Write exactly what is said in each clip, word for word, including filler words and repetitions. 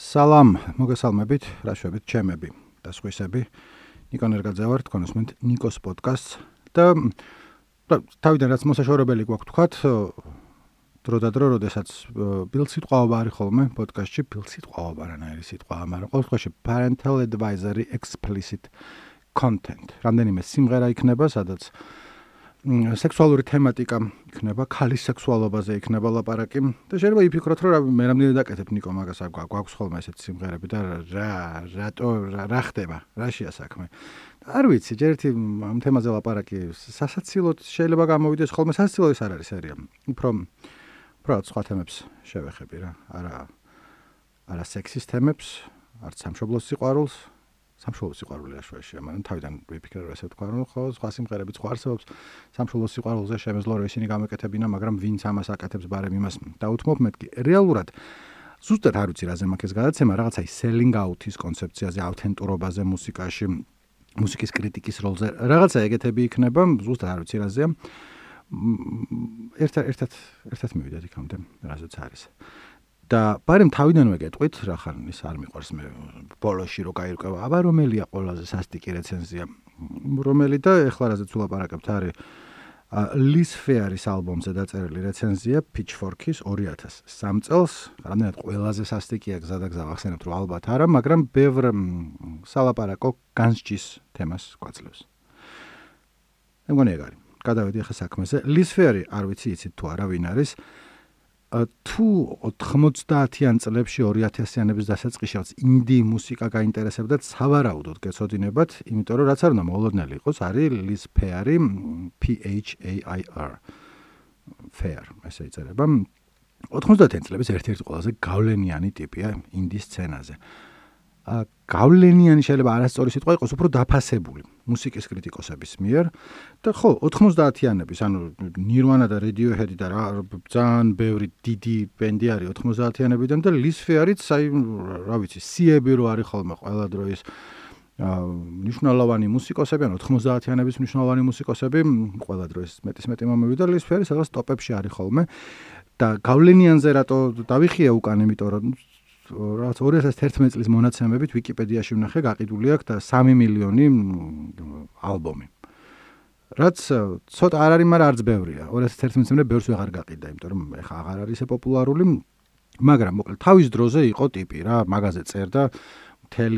სალამ, მოგესალმებით, რაშვებით, ჩემები და სხვისები. ნიკო ნერგაძე ვარ, თქვენ უსმენთ ნიკოს პოდკასტს და თავიდან რაც მოსაშორებელი გვაქვს თქვათ, დრო და დრო, როდესაც ბილსიტყვაობა არის ხოლმე პოდკასტში, ბილსიტყვაობა რანაირი სიტყვაა, მაგრამ ყოველ შემთხვევაში parental advisory explicit content. რამდენიმე სიმღერა იქნება, სადაც სექსუალური თემატიკა იქნება, ქალის სექსუალობაზე იქნება ლაპარაკი და შეიძლება იფიქროთ, რომ მე რამდენი დაკეთებ ნიკო მაგას არ გვაქვს ხოლმე ესეთ სიმღერები და რა რატო რა ხდება, რაშია საქმე. არ ვიცი, ჯერ ერთი ამ თემაზე ლაპარაკი სასაცილოდ შეიძლება გამოვიდეს ხოლმე, სასაცილო ის არ არის სერია. უფრო უფრო სხვა თემებს შევეხები რა. არა არა სექსის თემებს, არც სამშობლოს სიყვარულს. სამშობლოს სიყვარული აშვაშია, მაგრამ თავიდან ვიფიქრე რომ ესე ვთქვა, რომ ხო, სხვა სიმღერებიც ხო არსებობს სამშობლოს სიყვარულზე შემეძლო რომ ისინი გამეკეთებინა, მაგრამ ვინც ამას აკეთებს ბარემ იმას დაუთმობ მეთქი. რეალურად ზუსტად არ ვიცი რაზე მაქვს ეს გადაცემა, რაღაცა ის selling out-ის კონცეფციაზე, ავთენტურობაზე მუსიკაში, მუსიკის კრიტიკის როლზე, რაღაცა ეგეთები იქნება, ზუსტად არ ვიცი რაზეა. ერთად ერთად ერთად მივიდეთ იქამდე, რაზეც არის. და ბარემ თავიდანვე გეტყვით, რა ხან ის არ მიყვარს მე ბოლოში რო გაირკვევა, აბა რომელია ყველაზე სასტიკი რეცენზია, რომელი და ეხლა რაზეც ვლაპარაკებთ არის Liz Phair-ის ალბომზე დაწერილი რეცენზია Pitchfork-ის ორი ათას სამი წელს, რამდენად ყველაზე სასტიკია გზადაგზა ვახსენებთ რომ ალბათ არა, მაგრამ ბევრ სალაპარაკო განსჯის თემას გვაძლევს. მე მგონი ეგ არის. გადავედი ახლა საქმეზე. Liz Phair-ი არ ვიცი იცით თუ არა ვინ არის. თუ ოთხმოცდაათიან წლებში ორი ათასიანების დასაწყისშიც ინდი მუსიკა გაინტერესებდათ, სავარაუდოდ გეცოდინებათ, იმიტომ რომ რაც არ უნდა მოულოდნელი იყოს, არის Liz Phair-ი, P H A I R. Phair, ესე იწერება. ოთხმოცდაათიან წლების ერთ-ერთი ყველაზე გავლენიანი ტიპია ინდი სცენაზე. გავლენიანი შეიძლება არასწორი სიტყვა იყოს, უფრო დაფასებული მუსიკის კრიტიკოსების მიერ და ხო, ოთხმოცდაათიანების, ანუ Nirvana და Radiohead და რა ძალიან ბევრი დიდი ბენდი არის ოთხმოცდაათიანებიდან და Liz Phair-იც, აი, რა ვიცი, სიები რო არის ხოლმე ყველა დროის მნიშვნელოვანი მუსიკოსები, ან ოთხმოცდაათიანების მნიშვნელოვანი მუსიკოსები, ყველა დროის მეტის მეტი მომივიდა, Liz Phair-ი სადღაც ტოპებში არის ხოლმე და გავლენიანზე რატო დავიხია უკან, იმიტომ რომ რაც ორი ათას ერთმეტი წლის მონაცემებით ვიკიპედიაში ვნახე, გაყიდული აქვს და სამი მილიონი ალბომი. რაც ცოტა არ არის, მაგრამ არც ბევრია. ორი ათას ერთმეტი წლამდე ბევრს ვეღარ გაყიდა, იმიტომ რომ ეხლა აღარ არის ესე პოპულარული, მაგრამ მოკლედ თავის დროზე იყო ტიპი რა, მაგაზე წერდა მთელი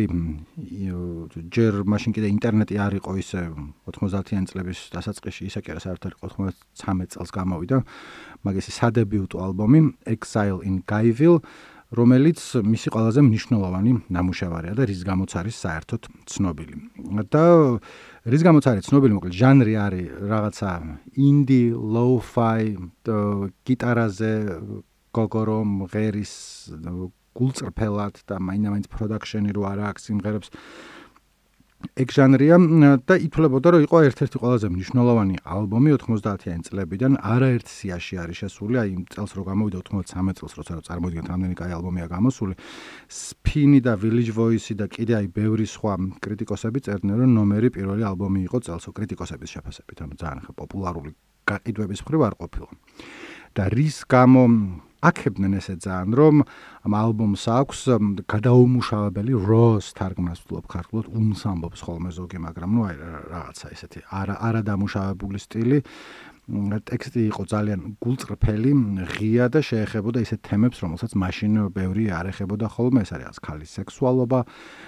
ჯერ მაშინ კიდე ინტერნეტი არ იყო ისე ოთხმოცდაათიან წლების დასაწყისში, ისე კი არა საერთოდ ოცდამეცი წელს გამოვიდა მაგისი სადებიუტო ალბომი Exile in Guyville, რომელიც მისი ყველაზე მნიშვნელოვანი ნამუშევარია და რის გამოც არის საერთოდ ცნობილი. და რის გამოც არის ცნობილი, მოკლედ ჟანრი არის რაღაცა ინდი, lo-fi, გიტარაზე გოგორო მღერის გულწრფელად და მაინდა-მაინც პროდაქშენი რო არა აქვს სიმღერებს. ეგ ჟანრია და ითვლებოდა რომ იყო ერთ-ერთი ყველაზე მნიშვნელოვანი ალბომი ოთხმოცდაათიან წლებიდან, არაერთ სიაში არის შესული, აი იმ წელს რო გამოვიდა ოცდამეცი წელს, როცა წარმოიდგენთ რამდენი კაი ალბომია გამოსული. Spin-ი და Village Voice-ი და კიდე აი ბევრი სხვა კრიტიკოსები წერდნენ რომ ნომერი პირველი ალბომი იყო წელსო კრიტიკოსების შეფასებით, ანუ ძალიან ხა პოპულარული გაყიდვების მხრივ არ ყოფილა. და რის გამო აქებდნენ ესე ძალიან, რომ ამ ალბომს აქვს გადაუმუშავებელი როს თარგმნას ვთვლობ ქართულად, უმს ამბობს ხოლმე ზოგი, მაგრამ ნუ აი რაღაცა ესეთი არა არა დამუშავებული სტილი. ტექსტი იყო ძალიან გულწრფელი, ღია და შეეხებოდა ისეთ თემებს, რომელსაც მაშინ ბევრი არ ეხებოდა ხოლმე, ეს არის ქალის სექსუალობა,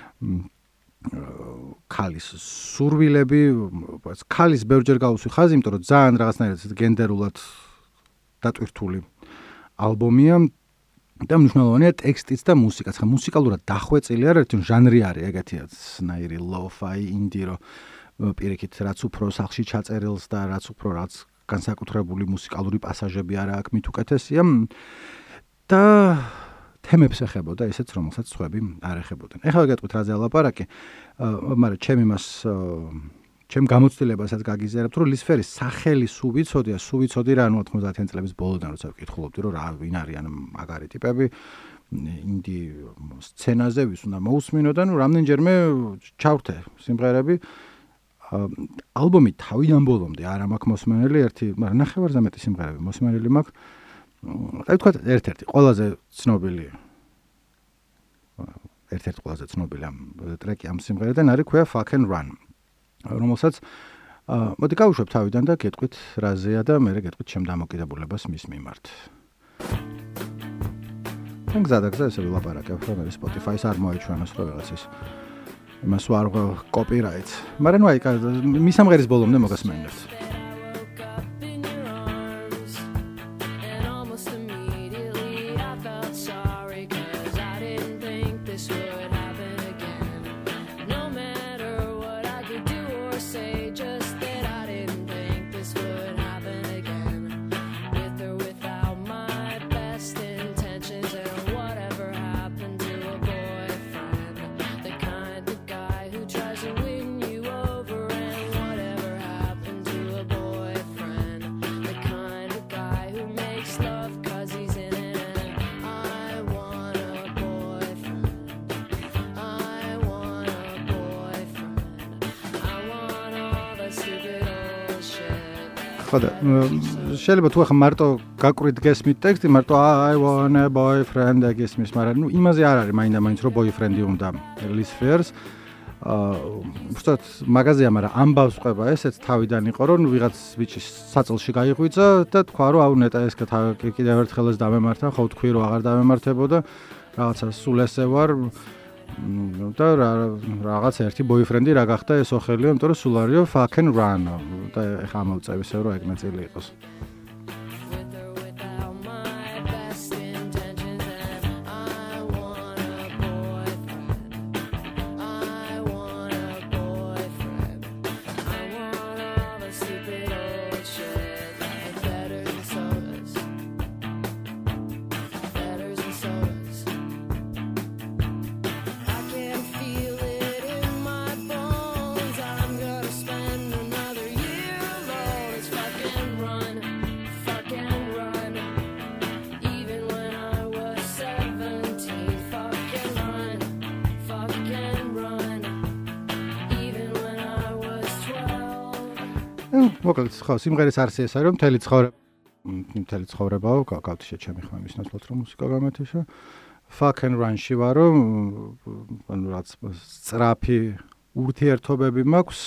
ქალის სურვილები, ქალის ბევრჯერ გავუსვი ხაზი, იმიტომ რომ ძალიან რაღაცნაირად გენდერულად დატვირთული ალბომია და მნიშვნელოვანია ტექსტიც და მუსიკაც. ხა მუსიკალურად დახვეწილი არ ერთი ჟანრი არის ეგეთი ნაირი lo-fi, indie, რო პირიქით რაც უფრო სახში ჩაწერილს და რაც უფრო რაც განსაკუთრებული მუსიკალური პასაჟები არა აქვს მით უკეთესია და თემებს ეხებოდა ესეც, რომელსაც სხვები არ ეხებოდნენ. ეხლა გეტყვით რაზე ლაპარაკი, მაგრამ ჩემ იმას ჩემ გამოცდილებასაც გაგიზიარებთ, რომ Liz Phair-ის სახელი სულ ვიცოდია, სულ ვიცოდი რა, ანუ ოთხმოცდაათიან წლების ბოლოდან როცა ვკითხულობდი, რომ რა ვინ არიან მაგარი ტიპები ინდი სცენაზე, ვის უნდა მოусმინო და ნუ რამდენჯერმე ჩავრთე სიმღერები. ალბომი თავიდან ბოლომდე არ მაქვს მოსმენელი, ერთი, მაგრამ ნახევარზე მეტი სიმღერები მოსმენელი მაქვს. აი თქვა ერთ-ერთი ყველაზე ცნობილი ერთ-ერთი ყველაზე ცნობილი ამ ტრეკი ამ სიმღერიდან არის ქვია Fuck and Run, რომელსაც მოდი გავუშვებ თავიდან და გეტყვით რაზეა და მე გეტყვით ჩემ დამოკიდებულებას მის მიმართ. თან გზადაგზა ესე ვილაპარაკებ, რომ ეს Spotify-ს არ მოაჩვენოს რომ რაღაცის იმას ვარ copyright. მაგრამ ნუ აი მის სამღერის ბოლომდე მოგასმენებთ. ხოდა შეიძლება თუ ახლა მარტო გაკვირთ გესმით ტექსტი, მარტო I want a boyfriend გესმის, მაგრამ ნუ იმაზე არ არის მაინდა-მაინც რომ boyfriend-ი უნდა Liz Phair-ს. აა უბრალოდ მაგაზია, მაგრამ ამბავს ყვება ესეც თავიდან იყო, რომ ვიღაც ბიჭი საწელში გაიღვიძა და თქვა რომ აუ ნეტა ეს კიდევ ერთხელ ეს დამემართა, ხო თქვი რომ აღარ დამემართებოდა, რაღაცა სულ ესე ვარ და რაღაც ერთი boyfriend-ი რა გახდა ეს ოხელიო, იმიტომ რომ სულ არისო Fuck and Run და ეხა ამოვწევ ისე რომ ეგ ნაწილი იყოს. მოკლედ ხო სიმღერის არსი ეს არის რომ მთელი ცხოვრება მთელი ცხოვრებაო გავთიშე ჩემი ხმა მის ნაცვლად რომ მუსიკა გამეთიშა Fuck and Run-ში ვარ რომ ანუ რაც სწრაფი ურთიერთობები მაქვს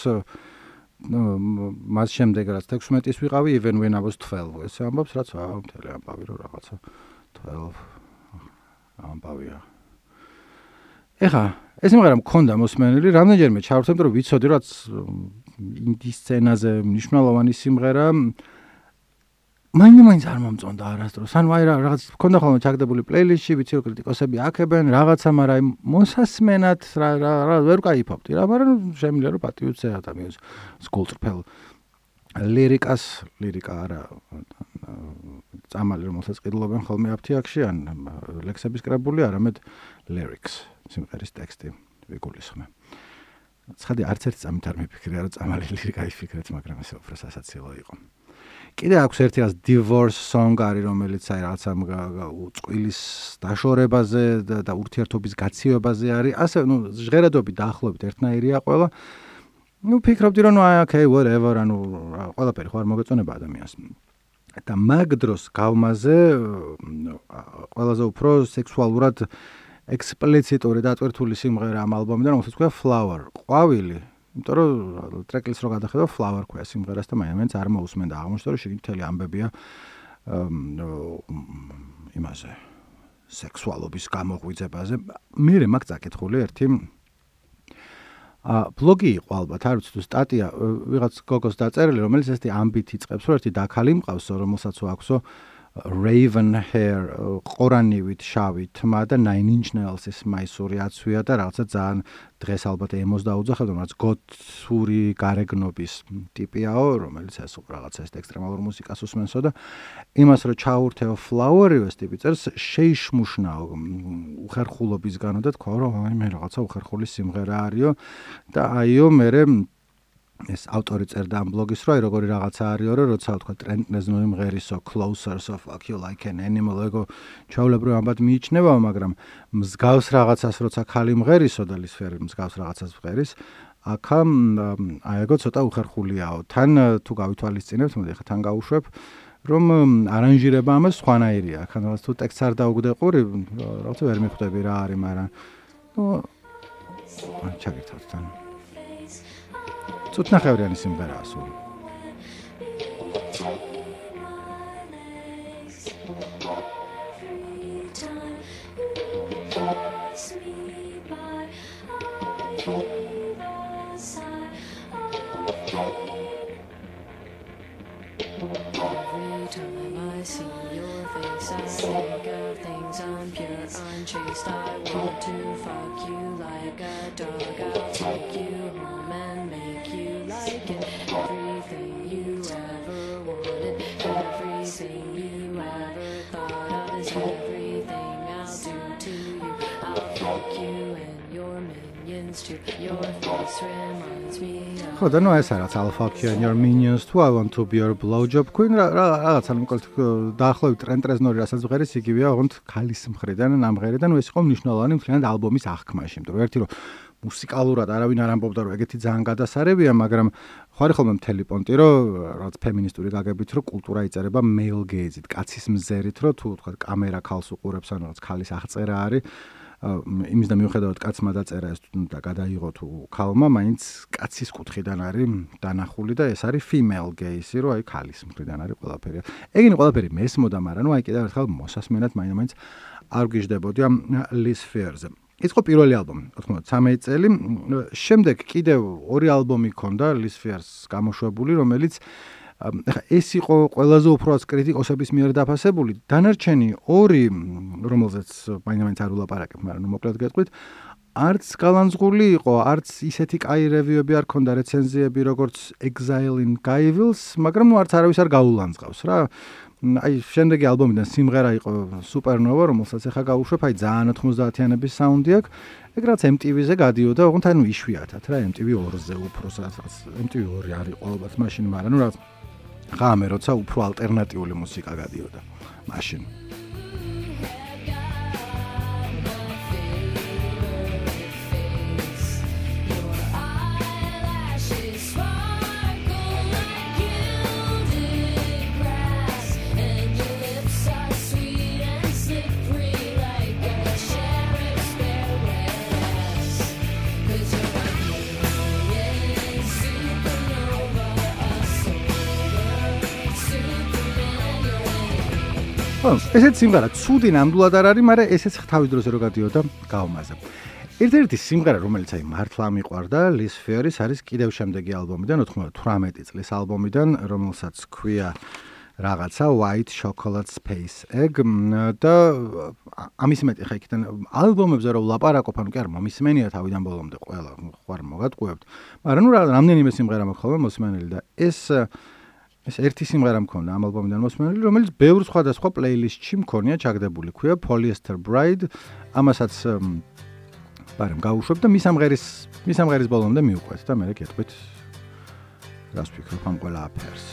მას შემდეგ რაც თექვსმეტის ვიყავი even when I was twelve ეს ამბობს რაც აა მთელი ამბავი რომ რაღაცა twelve ამბავია ეხა ეს სიმღერა მქონდა მოსმენილი რამდენჯერმე ჩავრთებ რომ ვიცოდი რომ ინდი სცენაზე მნიშვნელოვანი სიმღერა მაინც არ მომწონდა არასდროს ანუ აი რაღაც მქონდა ხოლმე ჩაგდებული პლეილისტში ვიცი რომ კრიტიკოსები აქებენ რაღაცა მაგრამ მოსასმენად რა რა ვერ ვკაიფობდი რა მაგრამ შემიძლია რომ პატივცე ადამიანს სკულწრფელ ლირიკას ლირიკა არა წამალი რომელსაც ყიდულობენ ხოლმე აფთიაქში ან ლექსების კრებული არამედ lyrics სიმღერის ტექსტი ვიგულისხმე ცხადი არც ერთ წამით არ მიფიქრია რომ წამალი ლირიკა იფიქრეთ მაგრამ ესე უფრო სასაცილო იყო კიდე აქვს ერთი რაც divorce song არის რომელიც აი რაღაცა წყვილის დაშორებაზე და ურთიერთობის გაციებაზე არის ასე ნუ ჟღერადობით დაახლოებით ერთნაირია ყველა ნუ ფიქრობდი რომ აი okay whatever ანუ ყველაფერი ხო არ მოგეწონება ადამიანს და მაგ დროს გავმაზე ყველაზე უფრო სექსუალურად ექსპლიციტური დატვირთული სიმღერა ამ ალბომიდან, რომელსაც ქვია Flower, ყვავილი. იმიტომ რომ ტრეკლის რო გადახედავ Flower ქვია სიმღერას და მაინც არ მოусმენდა აღმოჩნდა რომ შეგ მთელი ამბებია იმაზე სექსუალობის გამოღვიძებაზე. მე მაგ წაკითხული ერთი ა ბლოგი იყო ალბათ, არ ვიცი თუ სტატია ვიღაც გოგოს დაწერილი, რომელიც ესეთი ამბით იწყებს, რომ ერთი დაქალი მყავს, რომელსაც აქვსო Raven hair ყორანივით შავი თმა და Nine Inch Nails-ის მაისური აცვია და რაღაცა ძალიან დღეს ალბათ ემოს დაუძახებდა, რაც გოთური გარეგნობის ტიპიაო, რომელიც ეს რაღაცა ეს ექსტრემალურ მუსიკას უსმენსო და იმას რომ ჩაურთეო Flower-ი ეს ტიპი წერს შეიშმუშნაო უხერხულობისგანო და თქვა რომ აი მე რაღაცა უხერხული სიმღერა არისო და აიო მე ეს ავტორი წერდა ამ ბლოგის რო აი როგორი რაღაცა არისო რომ როცა თქვა Trent Reznor იმღერისო Closer so fuck you like an animal ეგო ჩაულებრივ ამბად მიიჩნევაო მაგრამ მსგავს რაღაცას როცა ხალი მღერისო და Liz Phair მსგავს რაღაცას მღერის აქა აი ეგო ცოტა უხერხულიაო თან თუ გავითვალისწინებთ მოდი ხა თან გავუშვებ რომ არანჟირება ამას სხვანაირია ახლა თუ ტექსტს არ დაუგდეყური რაღაცა ვერ მიხვდები რა არის მაგრამ ნუ ჩაგირთავთ თან. წუთნახევრიანი სიმღერაა სულ. Unchased, I want to fuck you like a dog. I'll take you home and make you like it. Everything you ever wanted, everything you ever thought of is everything I'll do to you. I'll fuck you and your minions too. Your face reminds me of. ხო და ნუ ეს არის I'll fuck you and your minions too. I want to be your blowjob queen. რაღაცა მოკლედ დაახლოებით ტრენტ რეზნორი რასაც ვღერის იგივეა ოღონდ ქალის მხრიდან ნამღერიდან ეს იყო მნიშვნელოვანი მთლიანად ალბომის აღქმაში. იმიტომ რომ ერთი რომ მუსიკალურად არავინ არ ამბობდა რომ ეგეთი ძალიან გადასარევია, მაგრამ ხარი ხოლმე მთელი პონტი რომ რაც ფემინისტური გაგებით რომ კულტურა იწერება male gaze-ით, კაცის მზერით, რომ თუ თქვა კამერა ქალს უყურებს ან რაღაც ქალის აღწერა არის იმის და მიუხედავად კაცმა დაწერა ეს და გადაიღო თუ ქალმა, მაინც კაცის კუთხიდან არის დანახული და ეს არის female gaze, რომ აი ქალის მხრიდან არის ყველაფერი. ეგენი ყველაფერი მესმოდა, მაგრამ ნუ აი კიდევ ერთხელ მოსასმენად მაინც არ გიждდებოდი ამ Liz Phair's-ზე. ეს იყო პირველი ალბომი, ოთხმოცდამეცი წელი. შემდეგ კიდევ ორი ალბომი ჰქონდა Liz Phair's გამოშვებული, რომელიც ეს იყო ყველაზე უფრო კრიტიკოსების მიერ დაფასებული. დანარჩენი ორი, რომელზეც მაინც არ ვლაპარაკებ, მაგრამ ნუ მოკლედ გეტყვით, არც გალანძღული იყო, არც ისეთი კაი რევიუები არ ჰქონდა, რეცენზიები როგორც Exile in Guyville's, მაგრამ ნუ არც არავის არ გაულანძღავს რა. აი შემდეგი ალბომიდან სიმღერა იყო Supernova, რომელსაც ახლა გავუშვებ, აი ძალიან ოთხმოცდაათიანების საუნდი აქვს. ეგ რაც M T V-ზე გადიოდა, ოღონდ ანუ იშვიათად რა M T V ორზე უფრო სადაც M T V ორი არის ყოველთვის მაშინ, მაგრამ ნუ რაღაც ღამე როცა უფრო ალტერნატიული მუსიკა გადიოდა მაშინ. ესეც სიმღერა ცუდი ნამდვილად არ არის, მაგრამ ესეც თავის დროზე რო გადიოდა გავმაზე. ერთ-ერთი სიმღერა, რომელიც აი მართლა მიყვარდა Liz Phair-ის, არის კიდევ შემდეგი ალბომიდან, ოთხმოცდათვრამეტი წლის ალბომიდან, რომელსაც ქვია რაღაცა White Chocolate Space Egg და ამის მეტი ხა იქიდან ალბომებზე რო ვლაპარაკობ, ანუ კი არ მომისმენია თავიდან ბოლომდე ყველა ხوار მოგატყუებთ, მაგრამ ნუ რამდენიმე სიმღერა მაქვს ხოლმე მოსმენელი და ეს ეს ერთი სიმღერა მქონდა ამ ალბომიდან მოსმენელი, რომელიც ბევრ სხვადასხვა პლეილისტში მქონია ჩაგდებული, ქვია Polyester Bride, ამასაც ბარემ გავუშვებ და მის ამღერის მის ამღერის ბოლომდე მივყვეთ და მე გეტყვით რას ვფიქრობ ამ ყველა აფერს.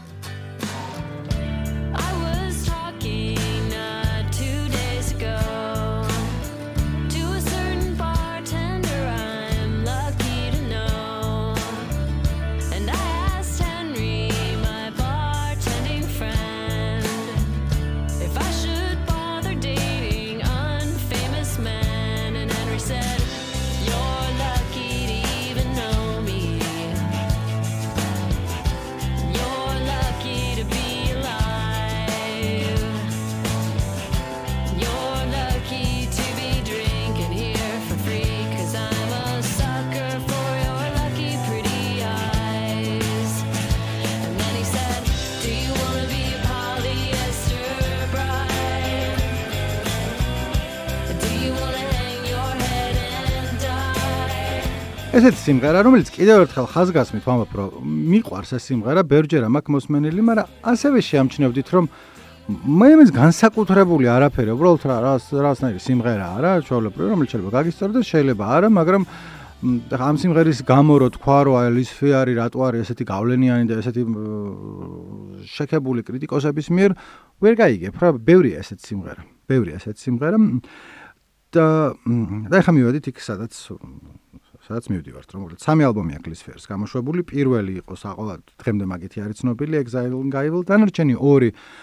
ესეთი სიმღერა, რომელიც კიდევ ერთხელ ხაზგასმით ვამბობ, რომ მიყვარს ეს სიმღერა, ბევრჯერ მაქვს მოსმენელი, მაგრამ ასევე შეამჩნევდით, რომ მე იმის განსაკუთრებული არაფერი, უბრალოდ რა რაღაცნაირი სიმღერაა რა, ჩვეულებრივი, რომელიც შეიძლება გაგისწორდეს, შეიძლება არა, მაგრამ ამ სიმღერის გამო რო თქვა, რომ აი Liz Phair რატო არის ესეთი გავლენიანი და ესეთი შექებული კრიტიკოსების მიერ, ვერ გაიგებ რა, ბევრია ესეთი სიმღერა, ბევრია ესეთი სიმღერა და და ახლა მივედით იქ, სადაც სადაც მივდივართ, რომ სამი ალბომი აქვს Liz Phair-ს გამოშვებული, პირველი იყო საყოველთაოდ დღემდე მაგითი არის ცნობილი Exile in Guyville, დანარჩენი ორი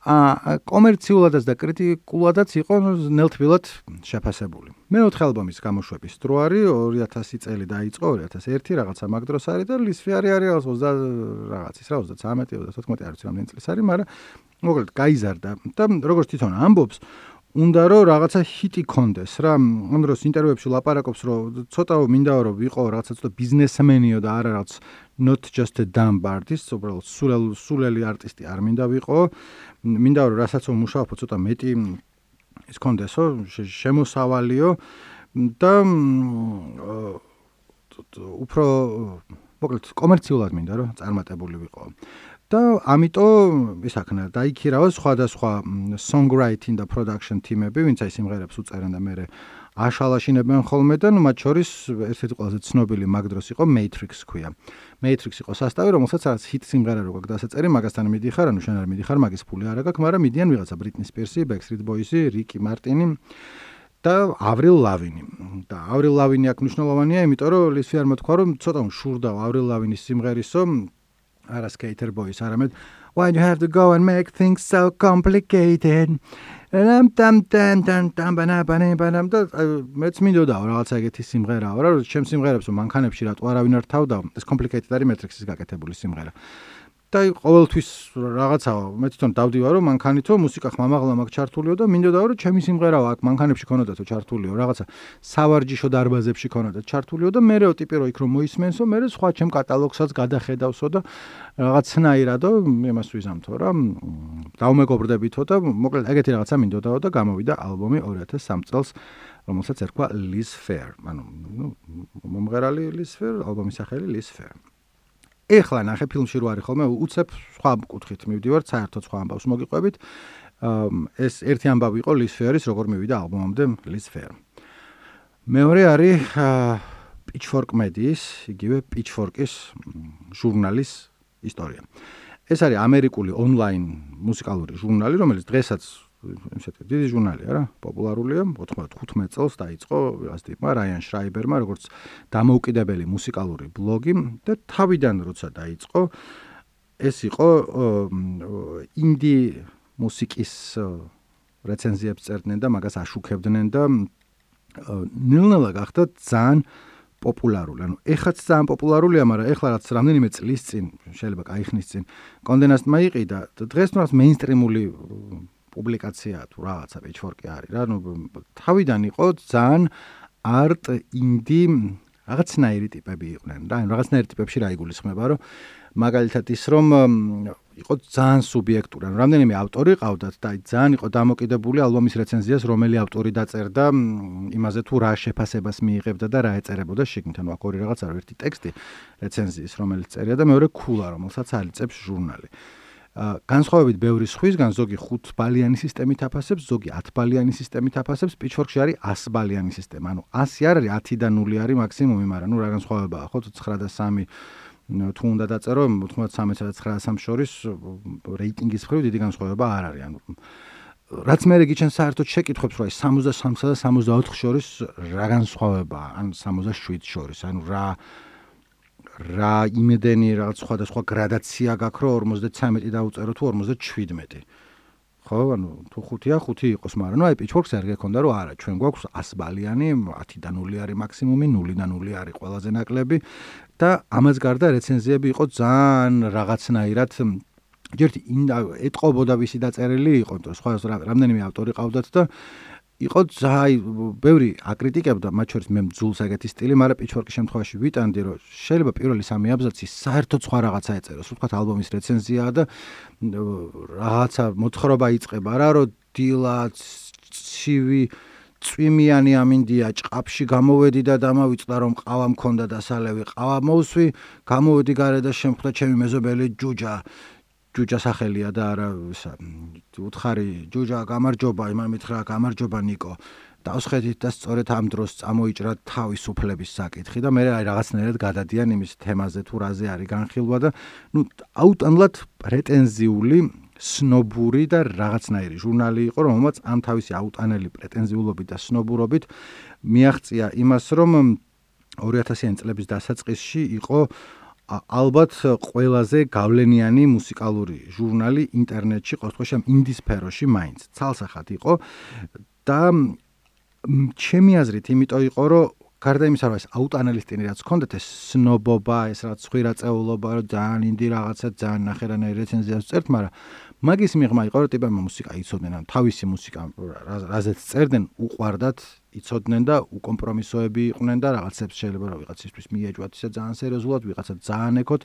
ა კომერციულადაც და კრიტიკულადაც იყო ნელთბილად შეფასებული. მეოთხე ალბომის გამოშვების დრო არის ორი ათასი წელი დაიწყო, ორი ათას ერთი რაღაცა მაგ დროს არის და ლისფერი არის რაღაც ოცდა რაღაცის რა ოცდათვრამეტი ოცდათოთხმეტი არ ვიცი რამდენი წლის არის, მაგრამ მოკლედ გაიზარდა და როგორც თვითონ ამბობს უნდა რომ რაღაცა ჰიტი კონდეს რა. ამ დროს ინტერვიუებში ლაპარაკობს რომ ცოტა მინდაო რომ ვიყო რაღაცა ცოტა ბიზნესმენიო და არა რაღაც not just a dumb artist, უბრალოდ სულელ სულელი არტისტი არ მინდა ვიყო. მინდა რომ რასაც ვმუშაობ ცოტა მეტი ის კონდესო, შემოსავალიო და უფრო მოკლედ კომერციულად მინდა რომ წარმატებული ვიყო. და ამიტომ ის აქნა დაიქირავა სხვადასხვა songwriting და production team-ები, ვინც აი სიმღერებს უწერენ და მე აშალაშინებენ ხოლმე და ნუ მათ შორის ერთ-ერთი ყველაზე ცნობილი მაგ დროს იყო Matrix ქვია. Matrix იყო სასტავი, რომელსაც რაც hit სიმღერა რო გაქვს დასაწერი, მაგასთან მიდიხარ, ანუ შენ არ მიდიხარ, მაგის ფული არ აქვს, მაგრამ მიდიან ვიღაცა Britney Spears-ი, Backstreet Boys-ი, Ricky Martin-ი და Avril Lavigne. და Avril Lavigne აქ მნიშვნელოვანია, იმიტომ რომ ლისფი არ მოთქვა, რომ ცოტა შურდა Avril Lavigne-ის სიმღერისო არა Skater Boys, არამედ Why do you have to go and make things so complicated? Tam tam tam tam tam banana banana და მეც მინდოდა რაღაცა ეგეთი სიმღერაა რა, რომ ჩემ სიმღერებს მანქანებში რატო არავინ არ თავდა, ეს complicated არის Matrix-ის გაკეთებული სიმღერა. და ყოველთვის რაღაცაა, მე თვითონ დავდივარ რომ მანქანითო მუსიკა ხმამაღლა მაგ ჩართულიო და მინდოდა რომ ჩემი სიმღერაა აქ მანქანებში ქონოდათო ჩართულიო, რაღაცა სავარჯიშო დარბაზებში ქონოდა ჩართულიო და მერეო ტიპი რო იქ რომ მოისმენსო, მერე სხვა ჩემ კატალოგსაც გადახედავსო და რაღაცნაირადო იმას ვიზამთო რა, დავმეგობრდებითო და მოკლედ ეგეთი რაღაცა მინდოდაო და გამოვიდა ალბომი ორი ათას სამი წელს, რომელსაც ერქვა Liz Phair. ანუ ნუ მომღერალი Liz Phair, ალბომის სახელი Liz Phair. ეხლა ნახე ფილმში რო არის ხოლმე უცებ სხვა კუთხით მივდივარ, საერთოდ სხვა ამბავს მოგიყვებით. ეს ერთი ამბავი იყო Liz Phair-ის, როგორ მივიდა ალბომამდე Liz Phair. მეორე არის Pitchfork Media-ის, იგივე Pitchfork-ის ჟურნალის ისტორია. ეს არის ამერიკული ონლაინ მუსიკალური ჟურნალი, რომელიც დღესაც ისეთი დიდი ჟურნალია რა, პოპულარულია, ოთხმოცდახუთმეტ წელს დაიწყო ვიღაც ტიპმა რაიან შრაიბერმა, როგორც დამოუკიდებელი მუსიკალური ბლოგი და თავიდან როცა დაიწყო, ეს იყო ინდი მუსიკის რეცენზიებს წერდნენ და მაგას აშუქებდნენ და ნელ-ნელა გახდა ძალიან პოპულარული. ანუ ეხაც ძალიან პოპულარულია, მაგრამ ეხლა რაც რამდენიმე წლის წინ, შეიძლება კაიხნის წინ, Condé Nast-მა იყიდა და დღეს ნუ მეინსტრიმული პუბლიკაცია თუ რაღაცა Pitchfork-ი არის რა, ნუ თავიდან იყო ძალიან art indie რაღაცნაირი ტიპები იყვნენ რა, ანუ რაღაცნაირი ტიპებში რა იგულისხმება, რომ მაგალითად ის რომ იყო ძალიან სუბიექტური, ანუ რამდენიმე ავტორი ყავდათ და ძალიან იყო დამოკიდებული ალბომის რეცენზიას, რომელი ავტორი დაწერდა იმაზე თუ რა შეფასებას მიიღებდა და რა ეწერებოდა შიგნით, ანუ აქ ორი რაღაც არის, ერთი ტექსტი რეცენზიის, რომელიც წერია და მეორე ქულა, რომელსაც ალიწებს ჟურნალი. განსხვავებით ბევრი სხვისგან, ზოგი ხუთ ბალიანი სისტემით აფასებს, ზოგი ათ ბალიანი სისტემით აფასებს, Pitchfork-ში არის ას ბალიანი სისტემა. ანუ ასი არ არის, ათი და ნული არის მაქსიმუმი, მაგრამ ნუ რა განსხვავებაა, ხო, ცხრა და სამი თუ უნდა დაწერო, ოთხმოცდათრამეტსა და ცხრა და სამს შორის რეიტინგის მხრივ დიდი განსხვავება არ არის. ანუ რაც მე გიჩვენ საერთოდ შეკითხვებს, რომ აი სამოცდასამსა და სამოცდაოთხს შორის რა განსხვავებაა, ან სამოცდაშვიდს შორის, ანუ რა რა იმედენი რაღაც სხვადასხვა გრადაცია გაქვს, რომ ორმოცდათრამეტი დაუწერო თუ ორმოცდაშვიდმეტი. ხო, ანუ თუ ხუთია, ხუთი იყოს, მაგრამ ნუ აი Pitchfork-ს არ გექონდა, რომ არა, ჩვენ გვაქვს ას ბალიანი, ათი და ნული არის მაქსიმუმი, ნული და ნული არის ყველაზე ნაკლები და ამას გარდა რეცენზიები იყო ძალიან რაღაცნაირად ჯერ ეტყობოდა ვისი დაწერილი იყო, იმიტომ რომ სხვა რამდენიმე ავტორი ყავდათ და იყო ძალიან ბევრი აკრიტიკებდა, მათ შორის მე მძულს ეგეთი სტილი, მაგრამ Pitchfork-ის შემთხვევაში ვიტანდი, რომ შეიძლება პირველი სამი აბზაცი საერთოდ სხვა რაღაცა ეწეროს, ვთქვათ ალბომის რეცენზიაა და რაღაცა მოთხრობა იწყება რა, რომ დილა ცივი წვიმიანი ამინდია, ჭყაფში გამოვედი და დამავიწყდა რომ ყავა მქონდა და სალევი ყავა მოვსვი, გამოვედი გარე და შემხვდა ჩემი მეზობელი ჯუჯა. ჯუჯა სახელია და არა უთხარი ჯუჯა გამარჯობა, იმან მითხრა გამარჯობა ნიკო. დავსხედით და სწორედ ამ დროს წამოიჭრა თავის უფლების საკითხი და მე აი რაღაცნაირად გადადიან იმის თემაზე თუ რაზე არის განხილვა და ნუ აუტანლად პრეტენზიული, სნობური და რაღაცნაირი ჟურნალი იყო, რომელმაც ამ თავისი აუტანელი პრეტენზიულობით და სნობურობით მიაღწია იმას, რომ ორი ათასიანი წლების დასაწყისში იყო ალბათ ყველაზე გავლენიანი მუსიკალური ჟურნალი ინტერნეტში ყოველთვის ამ ინდი სფეროში მაინც ცალსახად იყო და ჩემი აზრით იმიტომ იყო რომ გარდა იმისა რომ ეს აუტანალისტინი რაც ჰქონდათ ეს სნობობა ეს რაც ხვირაწეულობა რომ ძალიან ინდი რაღაცა ძალიან ნახერანაირი რეცენზიას წერთ მაგრამ მაგის მიღმა იყო რომ ტიპებმა მუსიკა იცოდნენ ან თავისი მუსიკა რაზეც წერდნენ უყვარდათ იცოდნენ და უკომპრომისოები იყვნენ და რაღაცებს შეიძლება რომ ვიღაცისთვის მიეჯვათ ისე ძალიან სერიოზულად ვიღაცა ძალიან ეკოთ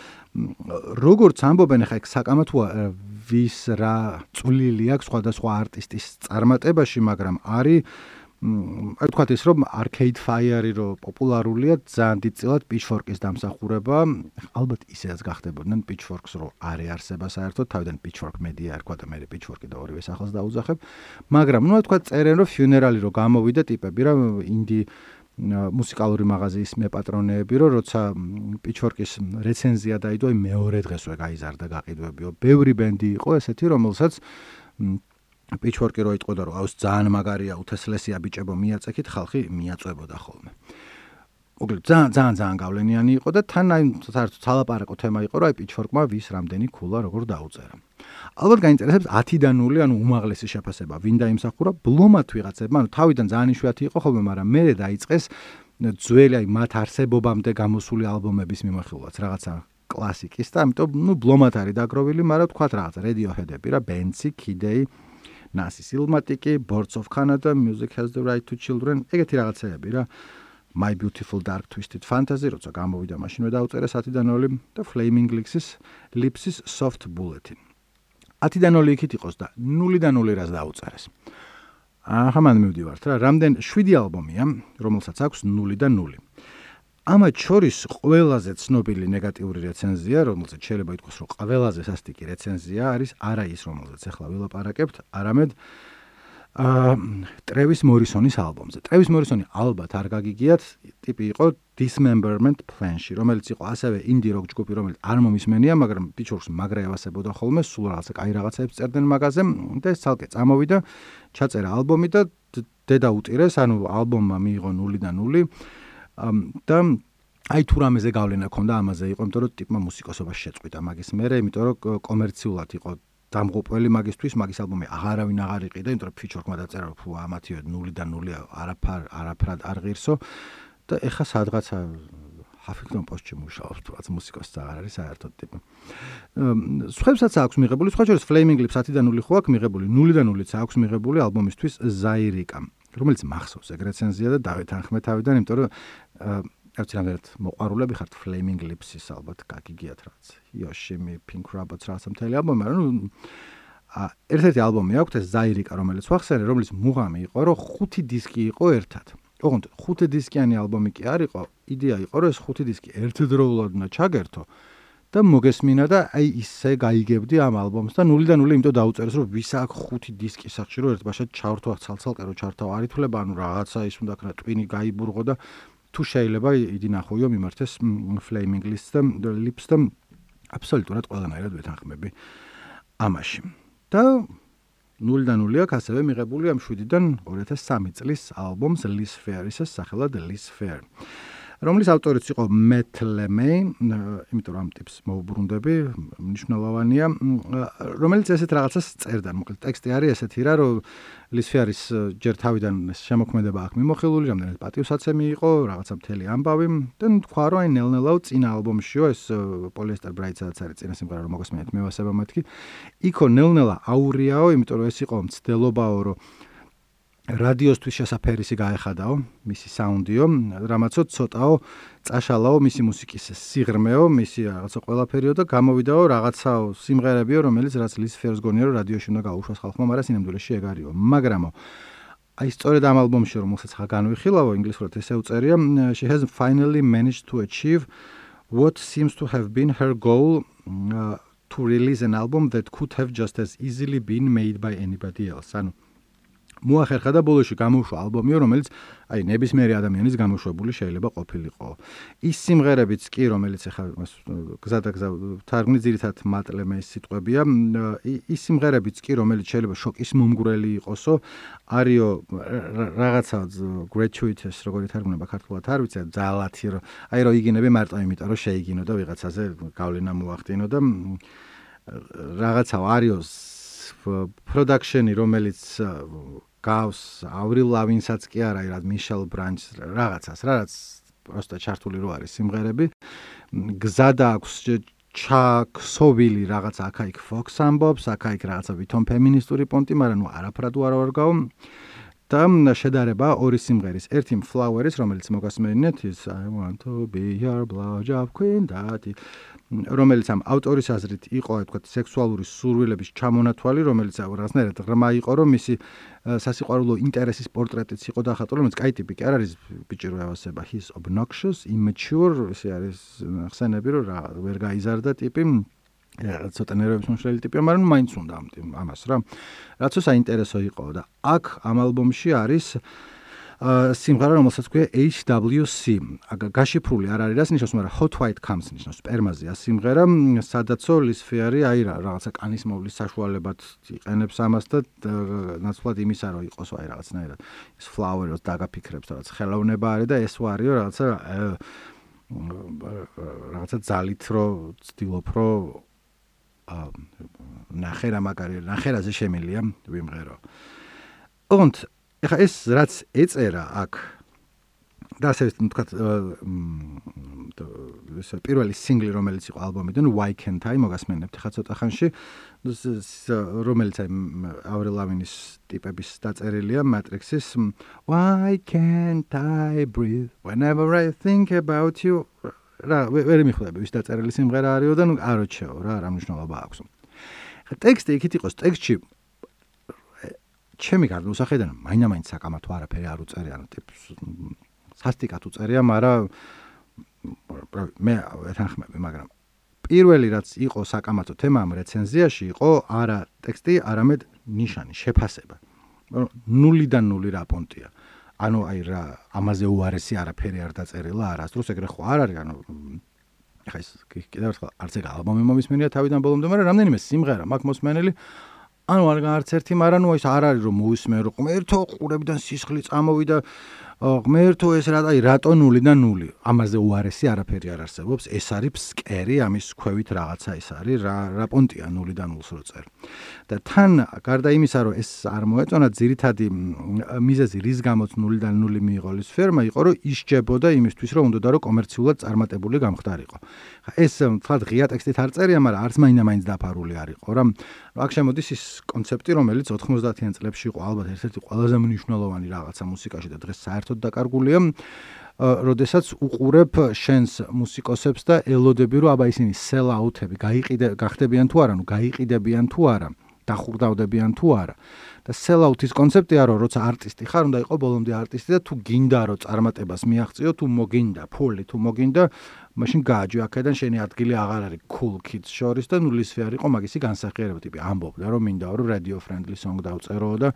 როგორც ამბობენ ხა ეგ საკამათოა ვის რა წვლილი აქვს სხვადასხვა არტისტის წარმატებაში მაგრამ არის აი თქვათ ის რომ Arcade Fire-ი რო პოპულარულია ძალიან დიდწილად Pitchfork-ის დამსახურება ალბათ ისეაც გახდებოდნენ Pitchfork-ს რო არ ეარსება საერთოდ თავიდან Pitchfork Media ერქვა და მე Pitchfork-ი და ორივე სახელს დაუძახებ მაგრამ ნუ თქვათ წერენ რომ Funeral-ი რო გამოვიდა ტიპები რა ინდი მუსიკალური მაღაზიის მეპატრონეები რომ როცა Pitchfork-ის რეცენზია დაიდო მეორე დღესვე გაიზარდა გაყიდვებიო ბევრი ბენდი იყო ესეთი რომელსაც Pitchfork-ი რო იტყოდა რომ აუს ძალიან მაგარია უთესლესია ბიჭებო მიაწექით ხალხი მიაწვებოდა ხოლმე. მოკლედ ძალიან ძალიან ძალიან გავლენიანი იყო და თან აი საერთოდ ცალაპარაკო თემა იყო რომ აი Pitchfork-მა ვის რამდენი ქულა როგორ დაუწერა. ალბათ გაინტერესებს ათიდან ნული ანუ უმაღლესი შეფასება ვინ დაიმსახურა ბლომათ ვიღაცებმა ანუ თავიდან ძალიან იშვიათი იყო ხოლმე მაგრამ მერე დაიწყეს ძველი აი მათ არსებობამდე გამოსული ალბომების მიმოხილვაც რაღაცა კლასიკის და ამიტომ ნუ ბლომათ არის დაგროვილი მაგრამ თქვათ რაღაცა Radiohead-ები რა Benzi, Kid Nasi Silmatiki, Birds of Canada, Music Has the Right to Children, ეგეთი რაღაცეები რა. My Beautiful Dark Twisted Fantasy, როცა გამოვიდა მაშინვე დაუწერე ათიდან ნული და Flaming Lips-ის Lips-ის Soft Bulletin. ათიდან ნული იქით იყოს და ნულიდან ნული რას დაუწერეს. აჰა, მან მივდივართ რა, რამდენ შვიდი ალბომია, რომელსაც აქვს ნულიდან ნული. ამათ შორის ყველაზე ცნობილი ნეგატიური რეცენზია, რომელსაც შეიძლება ითქვას, რომ ყველაზე სასტიკი რეცენზია არის არა ის, რომელსაც ახლა ვილაპარაკებთ, არამედ აა ტრევის მორისონის ალბომზე. ტრევის მორისონი ალბათ არ გაგიგიათ, ტიპი იყო Dismemberment Plan-ში, რომელიც იყო ასევე ინდი როკ ჯგუფი, რომელიც არ მომისმენია, მაგრამ Pitchfork-ს მაგრა ევასებოდა ხოლმე, სულ რაღაცა კაი რაღაცებს წერდნენ მაგაზე და ეს ცალკე წამოვიდა, ჩაწერა ალბომი და დედა უტირეს, ანუ ალბომმა მიიღო ნულიდან ნული. და აი თუ რამეზე გავლენა ქონდა ამაზე იყო, იმიტომ რომ ტიპმა მუსიკოსობას შეწყვიტა მაგის მერე, იმიტომ რომ კომერციულად იყო დამღუპველი მაგისთვის, მაგის ალბომი აღარავინ აღარ იყიდა, იმიტომ რომ Pitchfork-მა დაწერა რომ ფუ ამათიო ნულიდან ნული არაფარ არაფრად არ ღირსო და ეხა სადღაცა Huffington Post-ში მუშაობს, თუნდაც მუსიკოსიც აღარ არის საერთოდ ტიპი. სხვებსაც აქვს მიღებული, სხვა შორის Flaming Lips ათიდან ნული ხო აქვს მიღებული, ნულიდან ნულიც აქვს მიღებული ალბომისთვის Zairika. რომელიც მახსოვს ეგ რეცენზია და დავით ახმეთავიდან, იმიტომ რომ რაც რამდენად მოყვარულები ხართ Flaming Lips-ის ალბათ გაგიგიათ რაც. Yoshimi, Pink Rabbits რაც მთელი ალბომი, მაგრამ ნუ ერთ-ერთი ალბომი აქვს ეს Zairika, რომელიც ვახსენე, რომელიც მუღამი იყო, რომ ხუთი დისკი იყო ერთად. ოღონდ ხუთი დისკიანი ალბომი კი არ იყო, იდეა იყო, რომ ეს ხუთი დისკი ერთდროულად უნდა ჩაგერთო და მოგესმინა და აი ისე გაიგებდი ამ ალბომს და ნულიდან ნული იმიტომ დაუწერეს რომ ვის აქვს ხუთი დისკი სახში რომ ერთბაშად ჩავრთვა ცალ-ცალკე რომ ჩართავ არ ითვლება ანუ რაღაცა ის უნდა ქნა ტვინი გაიბურღო და თუ შეიძლება იდი ნახოიო მიმართეს Flaming Lips და Lips და აბსოლუტურად ყველანაირად ვეთანხმები ამაში და ნულიდან ნული აქვს ასევე მიღებული ამ შვიდიდან ორი ათას სამი წლის ალბომს Liz Phair-ის სახელად Liz Phair რომლის ავტორიც იყო Matt Lemay, იმიტომ რომ ამ ტიპს მოუბრუნდები, მნიშვნელოვანია, რომელიც ესეთ რაღაცას წერდა. მოკლედ ტექსტი არის ესეთი რა, რომ Liz Phair-ის ჯერ თავიდან შემოქმედება აქვს მიმოხილული, რამდენად პატივსაცემი იყო, რაღაცა მთელი ამბავი და თქვა რომ აი ნელ-ნელა წინა ალბომშიო ეს Polyester Bride-საც არის წინა სიმღერა რომ მოგესმენთ მევასება მეთქი. იქო ნელ-ნელა აურიაო, იმიტომ რომ ეს იყო მცდელობაო, რომ რადიოსთვის შესაფერისი გაეხადაო მისი საუნდიო, რამაცო ცოტაო წაშალაო მისი მუსიკის სიღრმეო, მისი რაღაცა ყველაფერიო და გამოვიდაო რაღაცაო სიმღერებიო, რომელიც რაც Liz Phair-ს გონია რომ რადიოში უნდა გაუშვას ხალხმა, მაგრამ სინამდვილეში ეგ არისო. მაგრამო აი სწორედ ამ ალბომში რომელსაც ხა განვიხილავო ინგლისურად ესე უწერია, she has finally managed to achieve what seems to have been her goal uh, to release an album that could have just as easily been made by anybody else. ანუ მოახერხა და ბოლოში გამოუშვა ალბომი, რომელიც აი ნებისმიერი ადამიანის გამოშვებული შეიძლება ყოფილიყო. ის სიმღერებიც კი, რომელიც ახლა გზა და გზა თარგმნი ძირითადად მატლემეს სიტყვებია, ის სიმღერებიც კი, რომელიც შეიძლება შოკის მომგვრელი იყოსო, არისო რაღაცა gratuitous, როგორი თარგმნება ქართულად არ ვიცი, ძალათი რომ აი რომ იგინები მარტო იმიტომ რომ შეიგინო და ვიღაცაზე გავლენა მოახდინო და რაღაცა არისო production-ი, რომელიც გავს ავრილ ლავინსაც კი არა, რა მიშელ ბრანჩს რაღაცას, რაღაც просто ჩართული რო არის სიმღერები. გზადა აქვს ჩაქსოვილი რაღაც აქა-იქ Fox ამბობს, აქა-იქ რაღაცა ვითომ ფემინისტური პონტი, მაგრამ ნუ არაფრად უარ ვარგავ. და შედარება ორი სიმღერის, ერთი Flowers, რომელიც მოგასმენინეთ, is I want to be your blowjob queen, დათი, რომელიც ამ ავტორის აზრით იყო, თქვა, სექსუალური სურვილების ჩამონათვალი, რომელიც რაღაცნაირად ღრმა იყო, რომ მისი სასიყვარულო ინტერესის პორტრეტიც იყო დახატული, რომელიც კაი ტიპი კი არ არის ბიჭი რო ევასება, he's obnoxious, immature, ეს არის ხსენები, რომ რა ვერ გაიზარდა ტიპი. ცოტა ნერვების მომშლელი ტიპია, მაგრამ მაინც უნდა ამას რა. რაც საინტერესო იყო და აქ ამ ალბომში არის სიმღერა, რომელსაც ქვია H W C. გაშიფრული არ არის, რას ნიშნავს, მაგრამ Hot White Comes ნიშნავს, სპერმაზეა სიმღერა, სადაცო ლისფერი აი რა, რაღაცა კანის მოვლის საშუალებად იყენებს ამას და ნაცვლად იმისა, რომ იყოს აი რაღაცნაირად ეს flower-ს დაგაფიქრებს, რაღაც ხელოვნება არის და ეს ვარიო რაღაცა რაღაცა ძალით რო ცდილობ რო ნახერა მაგარი, ნახერაზე შემილია ვიმღერო. Und ეხა ეს რაც ეწერა აქ და ასე ვთქვათ, ეს პირველი სინგლი, რომელიც იყო ალბომიდან, Why Can't I, მოგასმენებთ ხა ცოტა ხანში, რომელიც აი ავრილ ლავინის ტიპების დაწერილია Matrix-ის Why can't I breathe whenever I think about you. რა, ვერ მიხვდები, ვის დაწერილი სიმღერა არისო და ნუ არ ვჩეო რა, რა მნიშვნელობა აქვს. ხა ტექსტი იქით იყოს, ტექსტში ჩემი გარდაუსახედან მაინდა-მაინც საკამათო არაფერი არ უწერია, ანუ ტიპს სასტიკად უწერია, მაგრამ მე ეთანხმები, მაგრამ პირველი რაც იყო საკამათო თემა ამ რეცენზიაში იყო არა ტექსტი, არამედ ნიშანი, შეფასება. ნულიდან ნული რა პონტია. ანუ აი რა ამაზე უარესი არაფერი არ დაწერილა, არასდროს ეგრე ხო არ არის, ანუ ხა ეს კიდევ ერთხელ არც ეგ ალბომი მომისმენია თავიდან ბოლომდე, მაგრამ რამდენიმე სიმღერა მაქვს მოსმენელი. ანუ არ არც ერთი, მაგრამ ნუ ეს არ არის რომ მოусმენ რომ ღმერთო ყურებიდან სისხლი წამოვიდა, ღმერთო ეს რა, აი რატო ნულიდან ნული. ამაზე უარესი არაფერი არ არსებობს, ეს არის ფსკერი, ამის ქვევით რაღაცა ეს არის, რა რა პონტია ნულიდან ნულს რო წერ. და თან გარდა იმისა, რომ ეს არ მოეწონა, ძირითადი მიზეზი, რის გამოც ნულიდან ნული მიიღო ლისფერმა, იყო რომ ისჯებოდა იმისთვის, რომ უნდოდა რომ კომერციულად წარმატებული გამხდარიყო. ეს თქვა ღია ტექსტით არ წერია, მაგრამ არც მაინდა-მაინც დაფარული არ იყო რა. აქ შემოდის ის კონცეფტი, რომელიც ოთხმოცდაათიან წლებში იყო ალბათ ერთ-ერთი ყველაზე მნიშვნელოვანი რაღაცა მუსიკაში და დღეს საერთოდ დაკარგულია. როდესაც უყურებ შენს მუსიკოსებს და ელოდები, რომ აბა ისინი sell-out-ები გაიყიდე გახდებიან თუ არა, ნუ გაიყიდებიან თუ არა, დახურდავდებიან თუ არა. და sell-out-ის კონცეფტია, რომ როცა არტისტი ხარ, უნდა იყო ბოლომდე არტისტი და თუ გინდა რომ წარმატებას მიაღწიო, თუ მოგინდა ფული, თუ მოგინდა, მაშინ გააჯო აქედან შენი ადგილი აღარ არის cool kids შორის და ნუ ლისფერი იყო მაგისი განსახიერება ტიპი ამბობდა, რომ მინდა რომ radio friendly song დავწერო და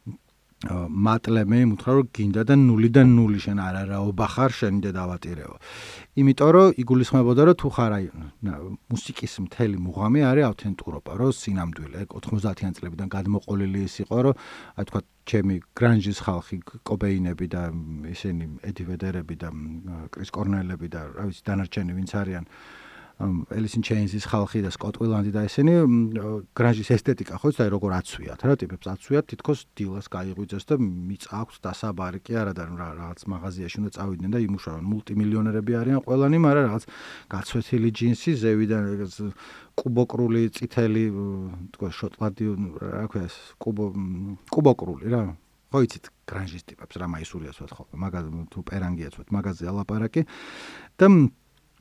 მატლემე უთხრა რომ გინდა და ნულიდან ნული შენ არარაობა ხარ შენი და დავატირეო. იმიტომ რომ იგულისხმებოდა რომ თუ ხარ აი მუსიკის მთელი მუღამი არის ავთენტურობა, რომ სინამდვილე ოთხმოცდაათიან წლებიდან გადმოყოლილი ის იყო, რომ აი თქვა ჩემი გრანჟის ხალხი, კობეინები და ისინი ედი ვედერები და კრის კორნელები და რა ვიცი დანარჩენი ვინც არიან Alice in Chains-ის ხალხი და Scott Weiland და ესენი გრანჟის ესთეტიკა ხო იცი როგორ აცვიათ რა ტიპებს აცვიათ თითქოს დილას გაიღვიძეს და მიწაქვთ დასაბარი კი არა და რაღაც მაღაზიაში უნდა წავიდნენ და იმუშავონ მულტიმილიონერები არიან ყველანი მაგრამ რაღაც გაცვეთილი ჯინსი ზევიდან კუბოკრული წითელი თქვა შოტლანდი რა ქვია ეს კუბო კუბოკრული რა ხო იცით გრანჟის ტიპებს რა მაისურიას ვთხოვ მაგაზე თუ პერანგიაც ვთ მაგაზე ალაპარაკი და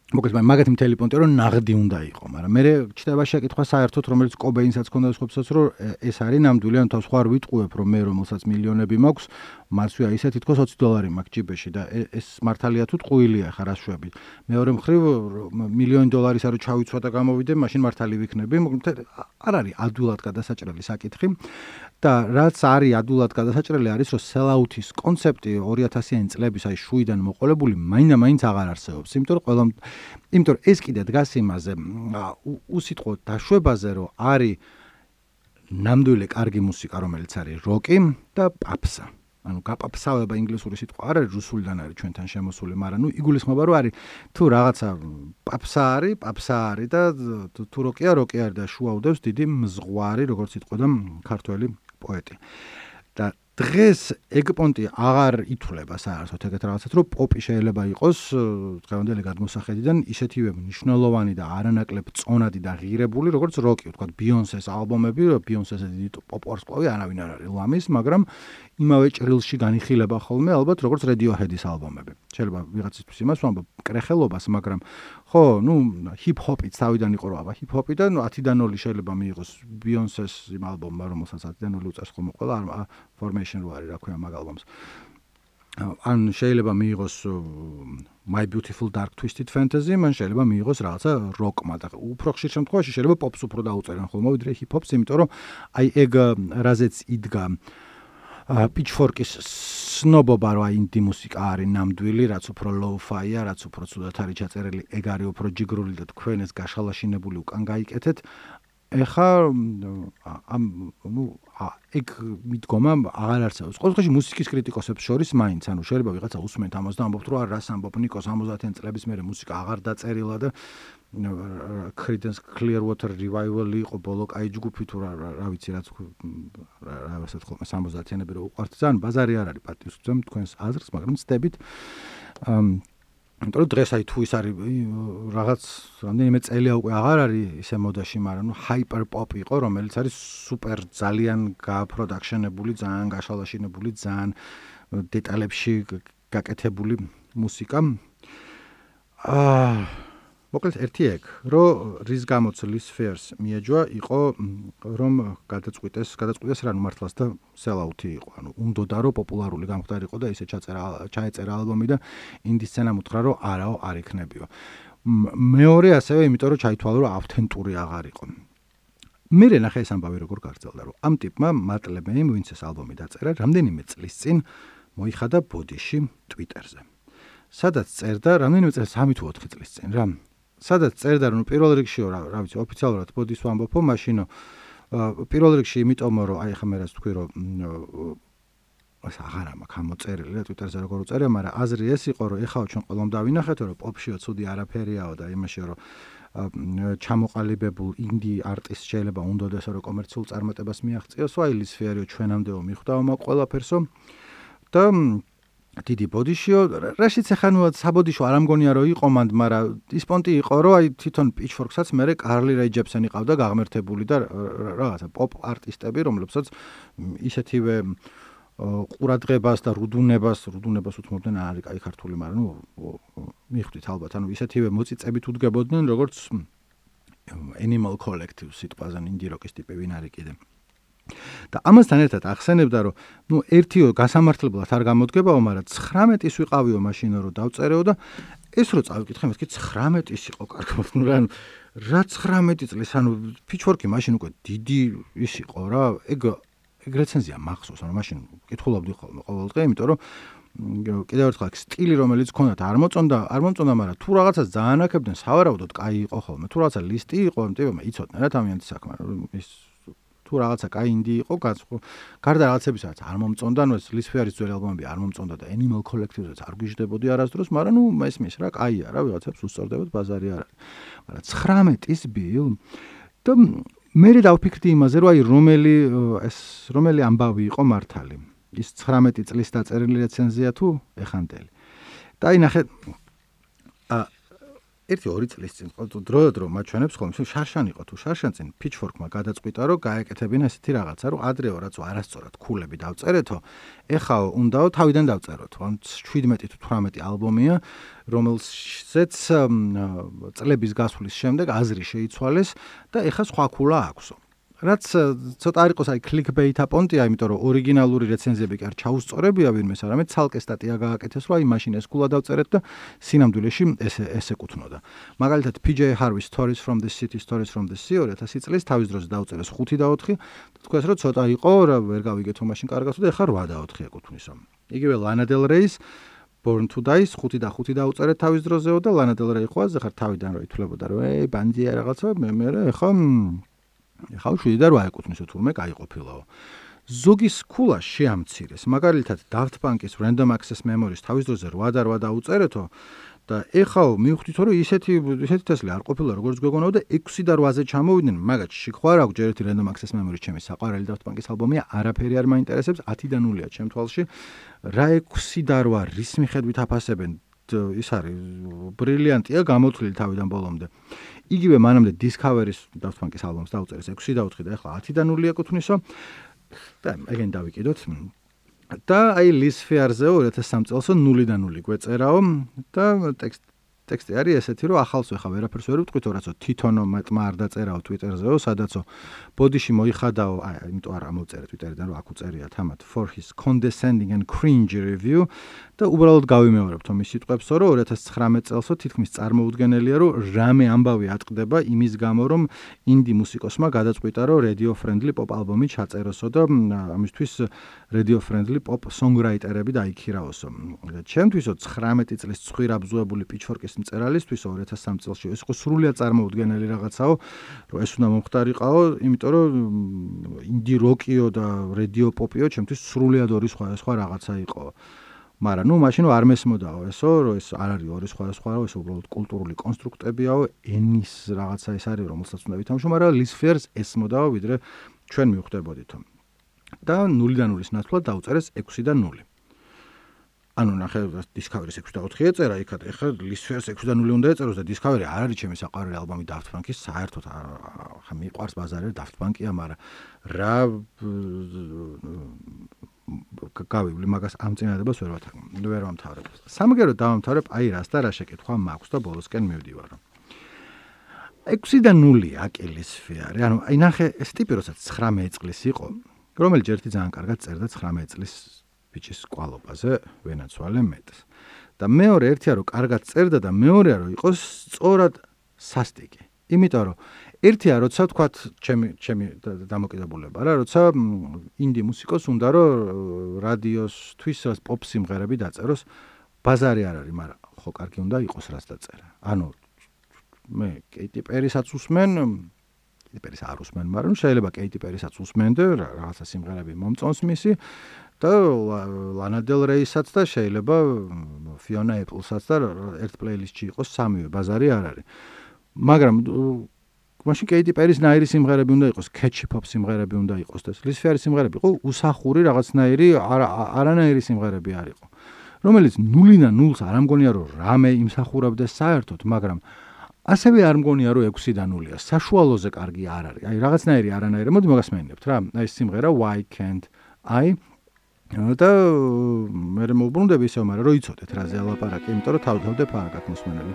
მოკლედ მაგათი მთელი პონტი რომ ნაღდი უნდა იყო, მაგრამ მე ჩდება შეკითხვა საერთოდ რომელიც კობეინსაც ქონდა სხვებსაც რომ ეს არის ნამდვილი, ან თავს ხარ ვიტყუებ რომ მე რომელსაც მილიონები მაქვს, მასვე ისე თითქოს ოცი დოლარი მაქვს ჯიბეში და ეს მართალია თუ ტყუილია ხარ აშვები. მეორე მხრივ მილიონი დოლარის არო ჩავიცვა და გამოვიდე, მაშინ მართალი ვიქნები. არ არის ადვილად გადასაჭრელი საკითხი და რაც არის ადვილად გადასაჭრელი არის რომ სელაუთის კონცეფტი ორი ათასიანი წლების აი შუიდან მოყოლებული მაინდა-მაინც აღარ არსებობს. იმიტომ რომ ყველა იმიტომ რომ ეს კიდე დგას იმაზე უსიტყვოდ დაშვებაზე რომ არის ნამდვილი კარგი მუსიკა რომელიც არის როკი და პაპსა. ანუ გაპაპსავება ინგლისური სიტყვა არ არის რუსულიდან არის ჩვენთან შემოსული, მაგრამ ნუ იგულისხმება რომ არის თუ რაღაცა პაპსა არის, პაპსა არის და თუ როკია, როკი არის და შუაუდებს დიდი მზღვარი, როგორც იტყოდა ქართველი პოეტი. და დღეს ეგ პონტი აღარ ითვლება საერთოდ ეგეთ რაღაცად, რომ პოპი შეიძლება იყოს დღევანდელი გადმოსახედიდან ისეთივე მნიშვნელოვანი და არანაკლებ წონადი და ღირებული, როგორც როკი, ვთქვათ, ბიონსეს ალბომები, რომ ბიონსეს დიდი პოპ ვარსკვლავი არავინ არ არის ლამის, მაგრამ იმავე ჭრილში განიხილება ხოლმე ალბათ როგორც Radiohead-ის ალბომები. შეიძლება ვიღაცისთვის იმას ვამბობ კრეხელობას, მაგრამ ხო, ნუ ჰიპ-ჰოპიც თავიდან იყო რა, ჰიპ-ჰოპი და ნუ ათიდან ნული შეიძლება მიიღოს ბიონსეს იმ ალბომმა, რომელსაც ათიდან ნული უწევს ხოლმე ყველა Formation რო არის, რა ქვია მაგ ალბომს. ან შეიძლება მიიღოს My Beautiful Dark Twisted Fantasy, მან შეიძლება მიიღოს რაღაცა როკმა და უფრო ხშირ შემთხვევაში შეიძლება პოპს უფრო დაუწერენ ხოლმე, ვიდრე ჰიპ-ჰოპს, იმიტომ რომ აი ეგ რაზეც იდგა Pitchfork-ის სნობობა რომ აი ინდი მუსიკა არის ნამდვილი, რაც უფრო low-fi-ია, რაც უფრო ცუდად არის ჩაწერილი, ეგ არის უფრო ჯიგრული და თქვენ ეს გაშალაშინებული უკან გაიკეთეთ. ეხა ამ ნუ ეგ მიდგომა აღარ არსებობს. ყოველ შემთხვევაში მუსიკის კრიტიკოსებს შორის მაინც, ანუ შეიძლება ვიღაცა უსმენთ ამას და ამბობთ რომ რას ამბობ ნიკოს ამდენიან წლების მერე მუსიკა აღარ დაწერილა და Creedence Clearwater Revival იყო ბოლო კაი ჯგუფი თუ რა რა ვიცი რაც რა ვასეთ ხოლმე სამოცდაათიანები რო უყვართ ძალიან ბაზარი არ არის პატივს გწევთ თქვენს აზრს, მაგრამ ცდებით იმიტომ რომ დღეს აი თუ ის არის რაღაც რამდენიმე წელია უკვე აღარ არის ისე მოდაში, მაგრამ ნუ hyper pop იყო, რომელიც არის სუპერ ძალიან გააპროდაქშენებული, ძალიან გაშალაშინებული, ძალიან დეტალებში გაკეთებული მუსიკა. აა მოკლედ ერთი ეგ, რომ რის გამოც Lispheres მიეჯვა იყო რომ გადაწყვიტეს, გადაწყვიტეს რა ნუ მართლაც და sellout-ი იყო. ანუ უნდოდა რომ პოპულარული გამხდარიყო და ისე ჩაწერა ჩაეწერა ალბომი და ინდი სცენამ უთხრა რომ არაო არ იქნებიო. მეორე ასევე იმიტომ რომ ჩაითვალა რომ ავთენტური აღარ იყო. მე ნახე ეს ამბავი როგორ გაგრძელდა, რომ ამ ტიპმა მატლებეიმ ვინც ეს ალბომი დაწერა, რამდენიმე წლის წინ მოიხადა ბოდიში Twitter-ზე. სადაც წერდა რამდენიმე წელს სამი თუ ოთხი წლის წინ რა. სადაც წერდა რომ პირველ რიგშიო რა, რა ვიცი, ოფიციალურად ბოდის ვამბობო, მაშინო პირველ რიგში იმიტომ რომ აი ხა მე რაც თქვი რომ ეს აღარა მაქვს ამოწერილი რა Twitter-ზე როგორ უწერია, მაგრამ აზრი ეს იყო რომ ეხაო ჩვენ ყველამ დავინახეთო რომ პოპშიო ცუდი არაფერიაო და იმაშიო რომ ჩამოყალიბებულ ინდი არტისტ შეიძლება უნდოდესო რომ კომერციულ წარმატებას მიაღწიოსო, აი Lispheres ჩვენამდეო მიხვდაო მაგ ყველაფერსო და დიდი ბოდიშიო, რაშიც ახლა ნუ საბოდიშო არ ამგონია რომ იყო მანდ, მაგრამ ის პონტი იყო რომ აი თვითონ Pitchfork-საც მე Carly Rae Jepsen იყავდა გაღმერთებული და რაღაცა პოპ არტისტები, რომლებსაც ისეთივე ყურადღებას და რუდუნებას, რუდუნებას უთმობდნენ, არ არის კაი ქართული, მაგრამ ნუ მიხვდით ალბათ, ანუ ისეთივე მოწიწებით უდგებოდნენ, როგორც Animal Collective სიტყვაზე ინდი როკის ტიპი ვინ არის კიდე. და ამასთან ერთად ახსენებდა რომ ნუ ერთიო გასამართლებლად არ გამოდგებაო, მაგრამ ცხრამეტის ვიყავიო მაშინ რომ დავწერეო და ეს რო წავიკითხე მეთქი ცხრამეტის იყო კარგად, ნუ რა რა ცხრამეტი წლის, ანუ Pitchfork-ი მაშინ უკვე დიდი ის იყო რა, ეგ ეგ რეცენზია მახსოვს, ანუ მაშინ კითხულობდი ხოლმე ყოველდღე, იმიტომ რომ კიდევ ერთხელ სტილი რომელიც ქონდათ არ მოწონდა, არ მომწონდა, მაგრამ თუ რაღაცას დაანაკებდნენ, სავარაუდოდ კაი იყო ხოლმე, თუ რაღაცა ლისტი იყო, ტიპებმა იცოდნენ რა თავიანთი საქმე, ის თუ რაღაცა კაი ინდი იყო, გარდა რაღაცებისაც არ მომწონდა, ნუ ეს Lispheres ძველი ალბომები არ მომწონდა და Animal Collective-საც არ გვიждდებოდი არასდროს, მაგრამ ნუ მესმის რა, კაია რა, ვიღაცებს უსწორდებოდ ბაზარი არ არის. მაგრამ ცხრამეტის ბილ და მე დავფიქრდი იმაზე, რომ აი რომელი ეს რომელი ამბავი იყო მართალი. ის ცხრამეტი წლის დაწერილი რეცენზია თუ ეხანდელი. და აი ნახე ერთი ორი წლის წინ დროდადრო მათ ჩვენებს ხოლმე შარშან იყო თუ შარშან წინ Pitchfork-მა გადაწყვიტა რომ გაეკეთებინა ესეთი რაღაცა რომ ადრეო რაც არასწორად ქულები დავწერეთო ეხაო უნდაო თავიდან დავწეროთ ან შვიდმეტი თუ თვრამეტი ალბომია რომელზეც წლების გასვლის შემდეგ აზრი შეიცვალეს და ეხა სხვა ქულა აქვსო რაც ცოტა არ იყოს აი clickbait აპონტია, იმიტომ რომ ორიგინალური რეცენზიები კი არ ჩაუსწორებია ვინმეს, არამედ ცალკე სტატია გააკეთეს, რომ აი მაშინ ეს ქულა დავწერეთ და სინამდვილეში ეს ეს ეკუთვნოდა. მაგალითად P J Harvey Stories from the City, Stories from the Sea ორი ათასი წლის თავის დროზე დაუწერეს ხუთი და ოთხი, თქვას რომ ცოტა იყო, ვერ გავიგეთო მაშინ კარგად და ეხლა რვა და ოთხი ეკუთვნისო. იგივე Lana Del Rey-ს Born to Die ხუთი და ხუთი დაუწერეთ თავის დროზეო და Lana Del Rey ხო ახლა თავიდან რო ითვლებოდა რომ ეი ბანდია რაღაცა მე მე ეხლა ეხლა შვიდი და რვა ეკუთვნისო თურმე გაიყოფილაო. ზოგის ქულა შეამცირეს. მაგალითად Daft Punk-ის Random Access Memories თავის დროზე რვა და რვა დაუწერეთო და ეხლა მივხვდით რომ ისეთი ისეთი თესლი არ ყოფილა როგორც გვეგონაო და ექვსი და რვაზე ჩამოვიდნენ, მაგათში ხო არ აქვს ჯერ ერთი Random Access Memories ჩემი საყვარელი Daft Punk-ის ალბომია, არაფერი არ მაინტერესებს, ათი და ნულია ჩემ თვალში. რა ექვსი და რვა რის მიხედვით აფასებენ ის არის ბრილიანტია გამოთვლილი თავიდან ბოლომდე. იგივე მანამდე Discovery-ის Daft Punk-ის ალბომს დაუწერეს ექვსი და ოთხი და ეხლა ათი და ნული ეკუთვნისო. და ეგენ დავიკიდოთ. და აი Liz Phair-ზე ორი ათას სამი წელსო ნული და ნული გვეწერაო და ტექსტ ტექსტი არის ესეთი რომ ახალს ეხა ვერაფერს ვერ ვიტყვით რაცო თვითონო მეტმა არ დაწერაო Twitter-ზეო, სადაცო ბოდიში მოიხადაო, აი იმიტომ არ ამოვწერე Twitter-დან რომ აქ უწერია თამათ for his condescending and cringe review და უბრალოდ გავიმეორებთო მის სიტყვებსო რომ ორი ათას ცხრამეტ წელსო თითქმის წარმოუდგენელია რომ რამე ამბავი ატყდება იმის გამო რომ ინდი მუსიკოსმა გადაწყვიტა რომ radio friendly pop ალბომი ჩაწეროსო და ამისთვის radio friendly pop songwriter-ები დაიქირავოსო. ჩემთვისო ცხრამეტი წლის ცხვირაბზუებული Pitchfork-ის მწერალისთვის ორი ათას სამი წელში ეს იყო სრულიად წარმოუდგენელი რაღაცაო, რომ ეს უნდა მომხდარიყაო, იმიტომ რომ ინდი როკიო და radio pop-იო ჩემთვის სრულიად ორი სხვა სხვა რაღაცა იყო. მაგრამ ნუ მაშინ არ მესმოდაო ესო, რომ ეს არ არის ორი სხვა სხვა, ეს უბრალოდ კულტურული კონსტრუქტებიაო, ენის რაღაცა ეს არის, რომელსაც უნდა ვითამაშო, მაგრამ Liz Phair-ს ესმოდაო, ვიდრე ჩვენ მივხვდებოდითო. და ნული და ნულის ნაცვლად დაუწერეს ექვსი და ნული. ანუ ნახე Discovery-ს ექვსი და ოთხი ეწერა, იქა ეხლა Liz Phair-ს ექვსი და ნული უნდა ეწეროს და Discovery არ არის ჩემი საყვარელი ალბომი Daft Punk-ის, საერთოდ ხა მიყვარს ბაზარი Daft Punk-ია, მაგრამ რა გავივლი მაგას ამ წინადებას ვერ ვათა ვერ ვამთავრებ. სამაგერო დავამთავრებ აი რას და რა შეკითხვა მაქვს და ბოლოსკენ მივდივარ. ექვსი და ნული აკი Liz Phair-ი, ანუ აი ნახე ეს ტიპი როცა ცხრამეტ წლის იყო, რომელიც ერთი ძალიან კარგად წერდა ცხრამეტ წლის ბიჭის კვალობაზე, ვენაცვალე მეტს. და მეორე ერთია რომ კარგად წერდა და მეორეა რომ იყოს სწორად სასტიკი. იმიტომ რომ ერთია როცა თქვათ ჩემი ჩემი დამოკიდებულება რა, როცა ინდი მუსიკოს უნდა რომ რადიოსთვის პოპ სიმღერები დაწეროს, ბაზარი არ არის, მაგრამ ხო კარგი უნდა იყოს რაც დაწერა. ანუ მე Katy Perry-საც უსმენ, Katy Perry-ს არ უსმენ, მაგრამ შეიძლება Katy Perry-საც უსმენ და რაღაცა სიმღერები მომწონს მისი და Lana Del Rey-საც და შეიძლება Fiona Apple-საც და ერთ პლეილისტში იყოს სამივე, ბაზარი არ არის. მაგრამ მაშინ Katy Perry-ს ნაირი სიმღერები უნდა იყოს, catchy pop სიმღერები უნდა იყოს და Liz Phair-ის სიმღერები იყო უსახური რაღაცნაირი არანაირი სიმღერები არ იყო. რომელიც ნული და ნულს არ ამგონია რომ რამე იმსახურებდეს საერთოდ, მაგრამ ასევე არ მგონია რომ ექვსი და ნულია. საშუალოზე კარგი არ არის. აი რაღაცნაირი არანაირი. მოდი მოგასმენილებთ რა. აი ეს სიმღერა Why Can't I და მე მოვბრუნდები ისევ, მაგრამ რო იცოდეთ რაზე ალაპარაკი, იმიტომ რომ თავთავდებ არ გაქვს მოსმენელი.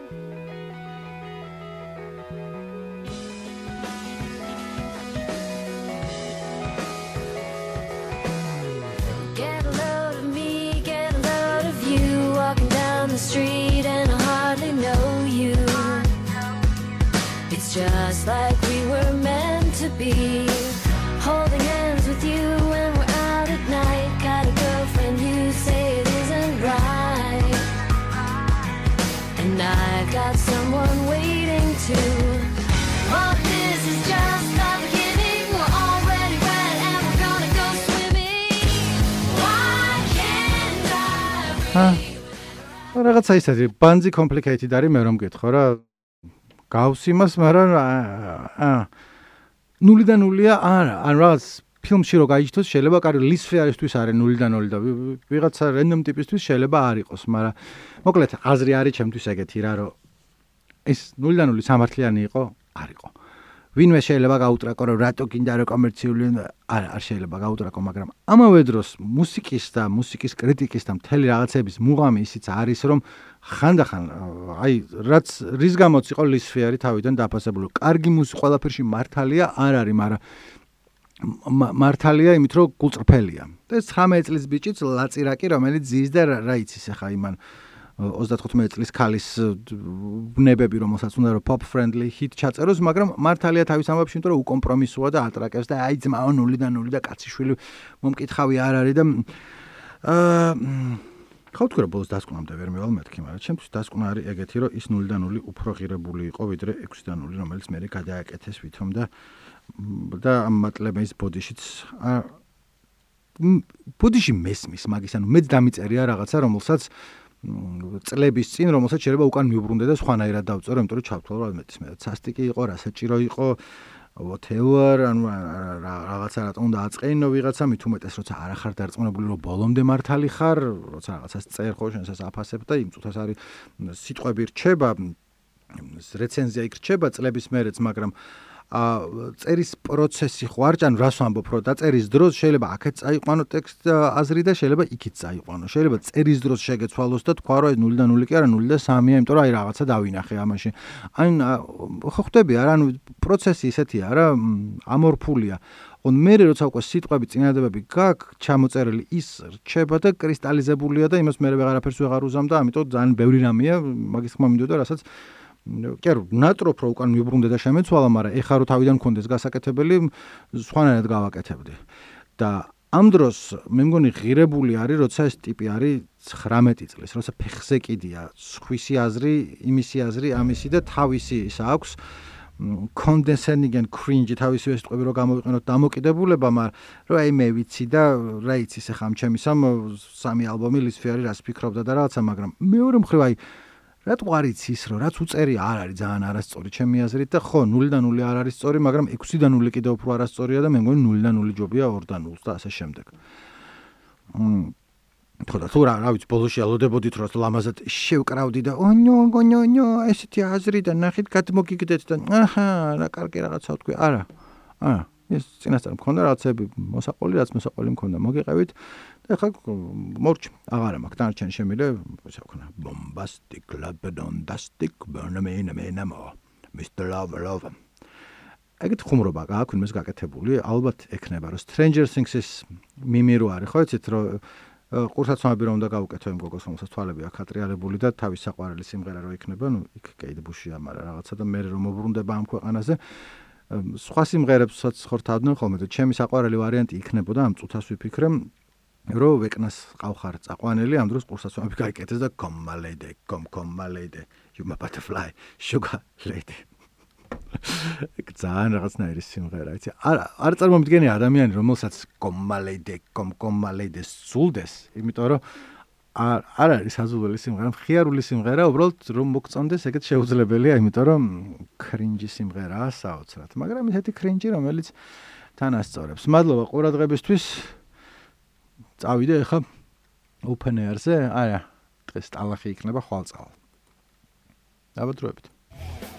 Get a load of me, get a load of you, walking down the street and I hardly know you. It's just like we were meant to be, holding hands with you when we're out at night. Got a girlfriend, you say it isn't right, and I've got someone waiting too. But this is just the beginning, we're already wet and we're gonna go swimming. Why can't I breathe? რაღაცა ისეთი ბანძი complicated არის, მე რომ გითხო რა. გავს იმას, მაგრამ აა ნული და ნულია არა, ან რაღაც ფილმში რო გაიჩნდეს შეიძლება კარგი Liz Phair-ისთვის არის ნული და ნული და ვიღაცა random ტიპისთვის შეიძლება არ იყოს, მაგრამ მოკლედ აზრი არის ჩემთვის ეგეთი რა, რომ ეს ნულიდან ნული სამართლიანი იყო, არ იყო. ვინმე შეიძლება გაუტრაკო, რომ რატო გინდა რომ კომერციული არ არ შეიძლება გაუტრაკო, მაგრამ ამავე დროს მუსიკის და მუსიკის კრიტიკის და მთელი რაღაცების მუღამი ისიც არის, რომ ხანდახან აი რაც რის გამოც იყო ლისფიერი თავიდან დაფასებული. კარგი მუსიკა ყველაფერში მართალია არ არის, მაგრამ მართალია იმით, რომ გულწრფელია. და ეს ცხრამეტი წლის ბიჭიც ლაწირაკი, რომელიც ზის და რა იცის ახლა იმან ოცდათხუთმეტი წლის ქალის ბნებები, რომელსაც უნდა რომ pop friendly hit ჩაწეროს, მაგრამ მართალია თავის ამბებში, იმიტომ რომ უკომპრომისოა და ატრაკებს და აი ძმაო ნულიდან ნული და კაციშვილი მომკითხავი არ არის და აა ხო თქვი რომ ბოლოს დასკვნამდე ვერ მივალ მეთქი, მაგრამ ჩემთვის დასკვნა არის ეგეთი, რომ ის ნულიდან ნული უფრო ღირებული იყო, ვიდრე ექვსიდან ნული, რომელიც მე გადააკეთეს ვითომ და და ამ მატლების ბოდიშიც ბოდიში მესმის მაგის, ანუ მეც დამიწერია რაღაცა, რომელსაც წლების წინ, რომელსაც შეიძლება უკან მიუბრუნდე და სხვანაირად დავწერო, იმიტომ რომ ჩავთვალო რა მეტის მე სასტიკი იყო, რა საჭირო იყო, whatever, ანუ რაღაცა რატომ უნდა აწყენინო ვიღაცა, მით უმეტეს როცა არ ახარ დარწმუნებული, რომ ბოლომდე მართალი ხარ, როცა რაღაცას წერ ხო, შენსაც აფასებ და იმ წუთას არის სიტყვები რჩება, რეცენზია იქ რჩება წლების მერეც, მაგრამ ა წერის პროცესი ხო არ ჭან რას ვამბობ რომ დაწერის დროს შეიძლება აქეთ წაიყვანო ტექსტ აზრი და შეიძლება იქით წაიყვანო შეიძლება წერის დროს შეგეცვალოს და თქვა რომ ნულიდან ნული კი არა ნული და სამია იმიტომ რომ აი რაღაცა დავინახე ამაში აი ხო ხვდები არა ანუ პროცესი ისეთია რა ამორფულია on მერე როცა უკვე სიტყვები წინადადებები გაქვს ჩამოწერილი ის რჩება და კრისტალიზებულია და იმას მერე ვეღარაფერს ვეღარ უზამ და ამიტომ ძალიან ბევრი რამეა მაგის ხმა მინდოდა რასაც კი ნატროფ რო უკან მიუბრუნდე და შემეცვალა, მაგრამ ეხა რო თავიდან მქონდეს გასაკეთებელი, სხვანაირად გავაკეთებდი. და ამ დროს მე მგონი ღირებული არის, როცა ეს ტიპი არის ცხრამეტი წლის, როცა ფეხზე კიდია, სხვისი აზრი, იმისი აზრი, ამისი და თავისი ის აქვს condescending and cringe თავისი სიტყვები რო გამოვიყენოთ დამოკიდებულება, მაგრამ რო აი მე ვიცი და რა იცის ეხა ამ ჩემისამ სამი ალბომი ლისფიერი რას ფიქრობდა და რაღაცა, მაგრამ მეორე მხრივ აი რატო არ იცის რომ რაც უწერი არ არის ძალიან არასწორი ჩემი აზრით და ხო ნულიდან ნული არ არის სწორი მაგრამ ექვსიდან ნული კიდევ უფრო არასწორია და მე მგონი ნულიდან ნული ჯობია ორიდან ნულს და ასე შემდეგ. მ ხო და თუ რა რა ვიცი ბოლოში ალოდებოდით რომ ლამაზად შევკრავდი და ონო ონო ონო ესეთი აზრი და ნახით გადმოგიგდეთ და აჰა რა კარგი რაღაცა თქვი არა არა ეს წინასწარ მქონდა რაღაცები მოსაყოლი რაც მოსაყოლი მქონდა მოგიყევით და ხა მორჩ აღარა მაქვს დანარჩენი შემიძლია ისე ვქნა bombastic labadondastic burnamena menamo mister Love Love ეგეთ ხუმრობა გააქვს იმას გაკეთებული ალბათ ექნება რომ Stranger Things-ის მიმი რო არის ხო იცით რომ ყურსაცმლები რომ უნდა გავუკეთო იმ გოგოს რომელსაც თვალები აქვს ატრიალებული და თავის საყვარელი სიმღერა რო იქნება ნუ იქ კეიდ ბუშია მაგრამ რაღაცა და მე რომ მოbrunდება ამ ქვეყანაზე სხვა სიმღერებსაც ხორთავდნენ ხოლმე და ჩემი საყვარელი ვარიანტი იქნებოდა ამ წუთას ვიფიქრე რომ ვეკნას ყავხარ წაყვანელი ამ დროს ყურსაცმლები გაიკეთეს და come my lady come come my lady you my butterfly sugar lady ძალიან რაღაცნაირი სიმღერა იცი არ არ წარმომიდგენია ადამიანი რომელსაც come my lady come come my lady სულდეს იმიტომ რომ არ არ არის საზულელი სიმღერა მხიარული სიმღერა უბრალოდ რომ მოგწონდეს ეგეთ შეუძლებელია იმიტომ რომ კრინჯი სიმღერაა საოცრად მაგრამ ესეთი კრინჯი რომელიც თან ასწორებს მადლობა ყურადღებისთვის წავიდე ახლა open air-ზე არა დღეს ტალახი იქნება ხვალწალ დაბადროებით